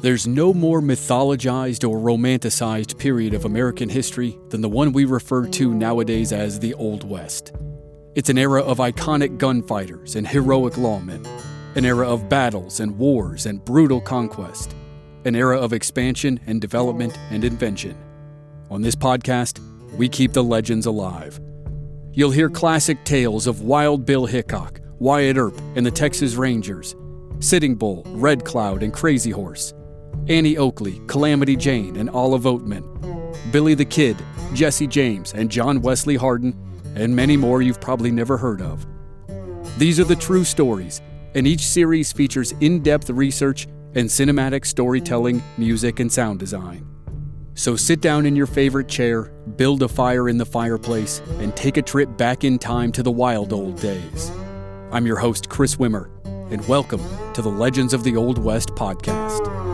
There's no more mythologized or romanticized period of American history than the one we refer to nowadays as the Old West. It's an era of iconic gunfighters and heroic lawmen, an era of battles and wars and brutal conquest, an era of expansion and development and invention. On this podcast, we keep the legends alive. You'll hear classic tales of Wild Bill Hickok, Wyatt Earp and the Texas Rangers, Sitting Bull, Red Cloud and Crazy Horse, Annie Oakley, Calamity Jane and Olive Oatman, Billy the Kid, Jesse James and John Wesley Hardin, and many more you've probably never heard of. These are the true stories, and each series features in-depth research and cinematic storytelling, music, and sound design. So sit down in your favorite chair, build a fire in the fireplace, and take a trip back in time to the wild old days. I'm your host, Chris Wimmer, and welcome to the Legends of the Old West podcast.